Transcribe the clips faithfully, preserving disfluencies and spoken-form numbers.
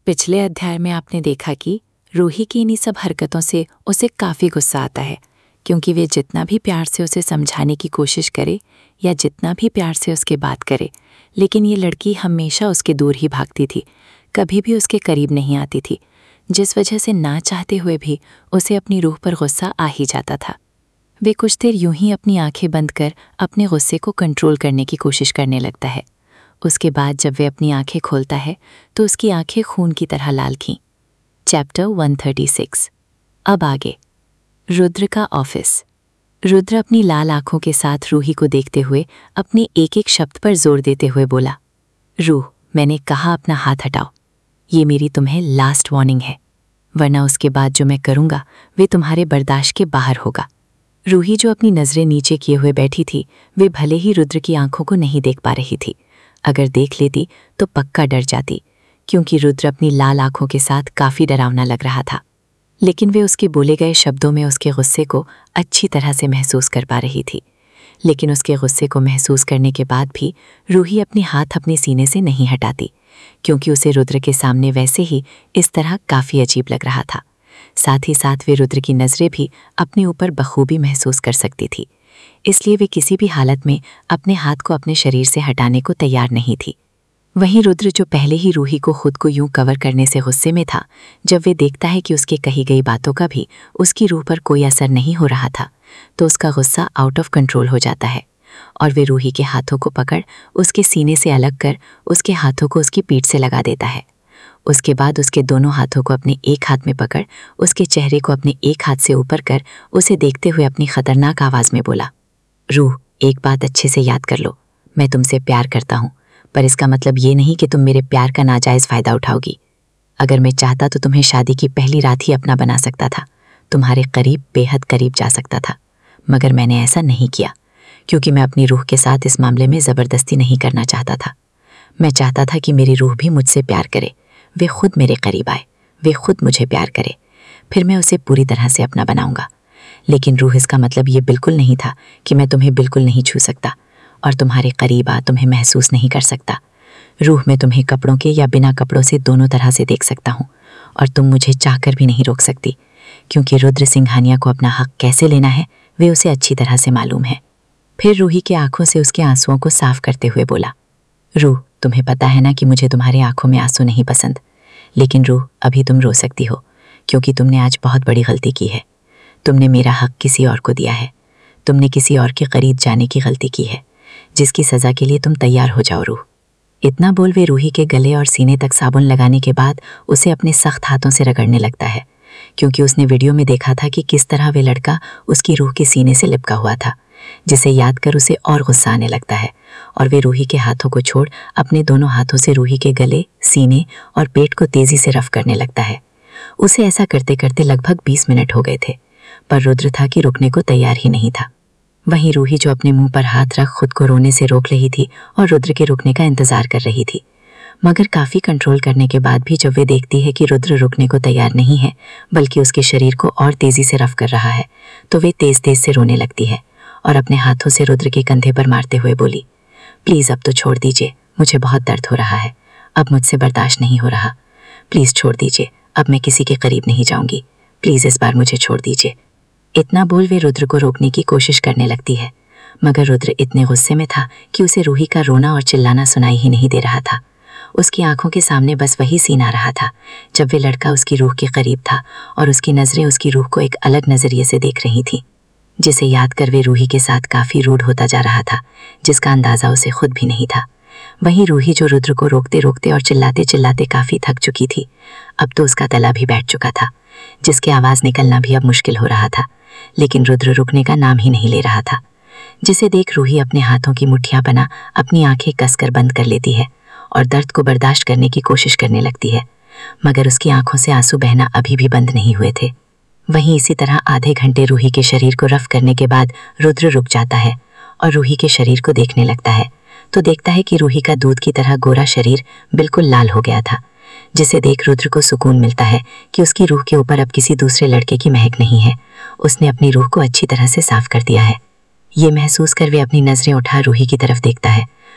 पिछले अध्याय में आपने देखा कि रूही की इन्हीं सब हरकतों से उसे काफ़ी गुस्सा आता है, क्योंकि वे जितना भी प्यार से उसे समझाने की कोशिश करे या जितना भी प्यार से उसके बात करे, लेकिन ये लड़की हमेशा उसके दूर ही भागती थी, कभी भी उसके करीब नहीं आती थी, जिस वजह से ना चाहते हुए भी उसे अपनी रूह पर गुस्सा आ ही जाता था। वे कुछ देर यूं ही अपनी आंखें बंद कर अपने गुस्से को कंट्रोल करने की कोशिश करने लगता है। उसके बाद जब वे अपनी आंखें खोलता है तो उसकी आंखें खून की तरह लाल थीं। चैप्टर एक सौ छत्तीस। अब आगे। रुद्र का ऑफिस। रुद्र अपनी लाल आंखों के साथ रूही को देखते हुए अपने एक एक शब्द पर जोर देते हुए बोला, रूह, मैंने कहा अपना हाथ हटाओ। ये मेरी तुम्हें लास्ट वार्निंग है, वरना उसके बाद जो मैं करूँगा वे तुम्हारे बर्दाश्त के बाहर होगा। रूही जो अपनी नज़रें नीचे किए हुए बैठी थी, वे भले ही रुद्र की आंखों को नहीं देख पा रही थी। अगर देख लेती तो पक्का डर जाती, क्योंकि रुद्र अपनी लाल आंखों के साथ काफ़ी डरावना लग रहा था। लेकिन वे उसके बोले गए शब्दों में उसके गुस्से को अच्छी तरह से महसूस कर पा रही थी। लेकिन उसके गुस्से को महसूस करने के बाद भी रूही अपने हाथ अपने सीने से नहीं हटाती, क्योंकि उसे रुद्र के सामने वैसे ही इस तरह काफ़ी अजीब लग रहा था। साथ ही साथ वे रुद्र की नज़रें भी अपने ऊपर बखूबी महसूस कर सकती थी, इसलिए वे किसी भी हालत में अपने हाथ को अपने शरीर से हटाने को तैयार नहीं थी। वहीं रुद्र, जो पहले ही रूही को खुद को यूं कवर करने से गुस्से में था, जब वे देखता है कि उसके कही गई बातों का भी उसकी रूह पर कोई असर नहीं हो रहा था, तो उसका गुस्सा आउट ऑफ कंट्रोल हो जाता है और वे रूही के हाथों को पकड़ उसके सीने से अलग कर उसके हाथों को उसकी पीठ से लगा देता है। उसके बाद उसके दोनों हाथों को अपने एक हाथ में पकड़ उसके चेहरे को अपने एक हाथ से ऊपर कर उसे देखते हुए अपनी खतरनाक आवाज़ में बोला, रूह, एक बात अच्छे से याद कर लो, मैं तुमसे प्यार करता हूँ, पर इसका मतलब ये नहीं कि तुम मेरे प्यार का नाजायज़ फ़ायदा उठाओगी। अगर मैं चाहता तो तुम्हें शादी की पहली रात ही अपना बना सकता था, तुम्हारे करीब, बेहद करीब जा सकता था, मगर मैंने ऐसा नहीं किया, क्योंकि मैं अपनी रूह के साथ इस मामले में ज़बरदस्ती नहीं करना चाहता था। मैं चाहता था कि मेरी रूह भी मुझसे प्यार करे, वे खुद मेरे करीब आए, वे खुद मुझे प्यार करे, फिर मैं उसे पूरी तरह से अपना बनाऊंगा। लेकिन रूह, इसका मतलब ये बिल्कुल नहीं था कि मैं तुम्हें बिल्कुल नहीं छू सकता और तुम्हारे करीब आ तुम्हें महसूस नहीं कर सकता। रूह, मैं तुम्हें कपड़ों के या बिना कपड़ों से दोनों तरह से देख सकता हूँ और तुम मुझे चाहकर भी नहीं रोक सकती, क्योंकि रुद्र सिंघानिया को अपना हक कैसे लेना है वे उसे अच्छी तरह से मालूम है। फिर रूही की आंखों से उसके आंसुओं को साफ करते हुए बोला, रूह, तुम्हें पता है ना कि मुझे तुम्हारे आंखों में आंसू नहीं पसंद, लेकिन रूह, अभी तुम रो सकती हो, क्योंकि तुमने आज बहुत बड़ी गलती की है। तुमने मेरा हक किसी और को दिया है, तुमने किसी और के करीब जाने की गलती की है, जिसकी सज़ा के लिए तुम तैयार हो जाओ रूह। इतना बोल वे रूही के गले और सीने तक साबुन लगाने के बाद उसे अपने सख्त हाथों से रगड़ने लगता है, क्योंकि उसने वीडियो में देखा था कि किस तरह वे लड़का उसकी रूह के सीने से लिपका हुआ था, जिसे याद कर उसे और गुस्सा आने लगता है और वे रूही के हाथों को छोड़ अपने दोनों हाथों से रूही के गले, सीने और पेट को तेजी से रफ करने लगता है। उसे ऐसा करते करते लगभग बीस मिनट हो गए थे, पर रुद्र था कि रुकने को तैयार ही नहीं था। वहीं रूही, जो अपने मुंह पर हाथ रख खुद को रोने से रोक रही थी और रुद्र के रुकने का इंतजार कर रही थी, मगर काफ़ी कंट्रोल करने के बाद भी जब वे देखती है कि रुद्र रुकने को तैयार नहीं है, बल्कि उसके शरीर को और तेजी से रफ कर रहा है, तो वे तेज तेज से रोने लगती है और अपने हाथों से रुद्र के कंधे पर मारते हुए बोली, प्लीज़ अब तो छोड़ दीजिए, मुझे बहुत दर्द हो रहा है, अब मुझसे बर्दाश्त नहीं हो रहा, प्लीज़ छोड़ दीजिए, अब मैं किसी के करीब नहीं जाऊंगी, प्लीज़ इस बार मुझे छोड़ दीजिए। इतना बोल वे रुद्र को रोकने की कोशिश करने लगती है, मगर रुद्र इतने गुस्से में था कि उसे रूही का रोना और चिल्लाना सुनाई ही नहीं दे रहा था। उसकी आंखों के सामने बस वही सीन आ रहा था जब वे लड़का उसकी रूह के करीब था और उसकी नज़रें उसकी रूह को एक अलग नज़रिए से देख रही थीं, जिसे याद कर वे रूही के साथ काफ़ी रूड होता जा रहा था, जिसका अंदाज़ा उसे खुद भी नहीं था। वहीं रूही, जो रुद्र को रोकते रोकते और चिल्लाते चिल्लाते काफ़ी थक चुकी थी, अब तो उसका गला भी बैठ चुका था, जिसके आवाज़ निकलना भी अब मुश्किल हो रहा था, लेकिन रुद्र रुकने का नाम ही नहीं ले रहा था, जिसे देख रूही अपने हाथों की मुट्ठियां बना अपनी आंखें कसकर बंद कर लेती है और दर्द को बर्दाश्त करने की कोशिश करने लगती है, मगर उसकी आंखों से आंसू बहना अभी भी बंद नहीं हुए थे। वहीं इसी तरह आधे घंटे रूही के शरीर को रफ करने के बाद रुद्र रुक जाता है और रूही के शरीर को देखने लगता है, तो देखता है कि रूही का दूध की तरह गोरा शरीर बिल्कुल लाल हो गया था, जिसे देख रुद्र को सुकून मिलता है कि उसकी रूह के ऊपर अब किसी दूसरे लड़के की महक नहीं है, उसने अपनी रूह को अच्छी तरह से साफ कर दिया है। ये महसूस कर वे अपनी नज़रें उठा रूही की तरफ देखता है,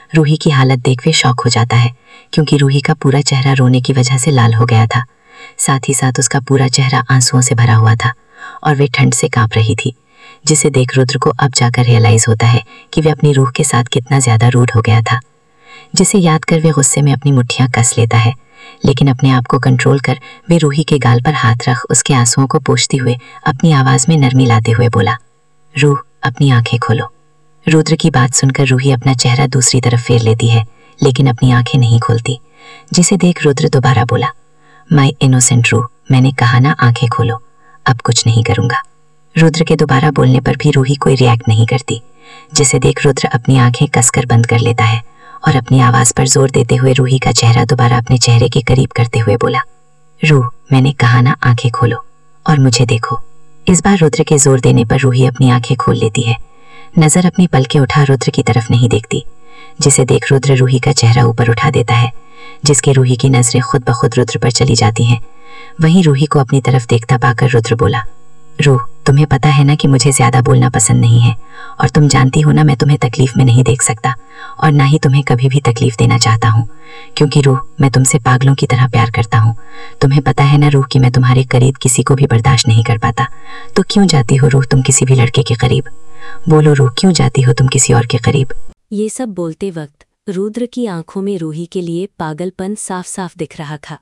रूही की हालत देख वे शॉक हो जाता है, क्योंकि रूही का पूरा चेहरा रोने की वजह से लाल हो गया था। साथ ही साथ उसका पूरा चेहरा आंसुओं से भरा हुआ था और वे ठंड से कांप रही थी, जिसे देख रुद्र को अब जाकर रियलाइज होता है कि वे अपनी रूह के साथ कितना ज्यादा रूड हो गया था, जिसे याद कर वे गुस्से में अपनी मुट्ठियां कस लेता है। लेकिन अपने आप को कंट्रोल कर वे रूही के गाल पर हाथ रख उसके आंसुओं को पोंछते हुए अपनी आवाज में नरमी लाते हुए बोला, रूह अपनी आंखें खोलो। रुद्र की बात सुनकर रूही अपना चेहरा दूसरी तरफ फेर लेती है, लेकिन अपनी आंखें नहीं खोलती, जिसे देख रुद्र दोबारा बोला, माय इनोसेंट रूह, मैंने कहा ना आंखें खोलो, अब कुछ नहीं करूंगा। रुद्र के दोबारा बोलने पर भी रूही कोई रिएक्ट नहीं करती, जिसे देख रुद्र अपनी आंखें कसकर बंद कर लेता है और अपनी आवाज पर जोर देते हुए रूही का चेहरा दोबारा अपने चेहरे के करीब करते हुए बोला, रूह मैंने कहा ना आंखें खोलो और मुझे देखो। इस बार रुद्र के जोर देने पर रूही अपनी आंखें खोल लेती है, नजर अपनी पलकें उठा रुद्र की तरफ नहीं देखती, जिसे देख रुद्र रूही का चेहरा ऊपर उठा देता है, जिसके रूही की नजरें खुद ब खुद रुद्र पर चली जाती हैं। वहीं रूही को अपनी तरफ देखता पाकर रुद्र बोला, रूह तुम्हें पता है ना कि मुझे ज्यादा बोलना पसंद नहीं है, और तुम जानती हो ना मैं तुम्हें तकलीफ में नहीं देख सकता और ना ही तुम्हें कभी भी तकलीफ देना चाहता हूँ, क्योंकि रूह मैं तुमसे पागलों की तरह प्यार करता हूँ। तुम्हें पता है ना रूह कि मैं तुम्हारे करीब किसी को भी बर्दाश्त नहीं कर पाता, तो क्यों जाती हो रूह तुम किसी भी लड़के के करीब? बोलो रूह क्यों जाती हो तुम किसी और के करीब? ये सब बोलते वक्त रुद्र की आंखों में रूही के लिए पागलपन साफ साफ दिख रहा था।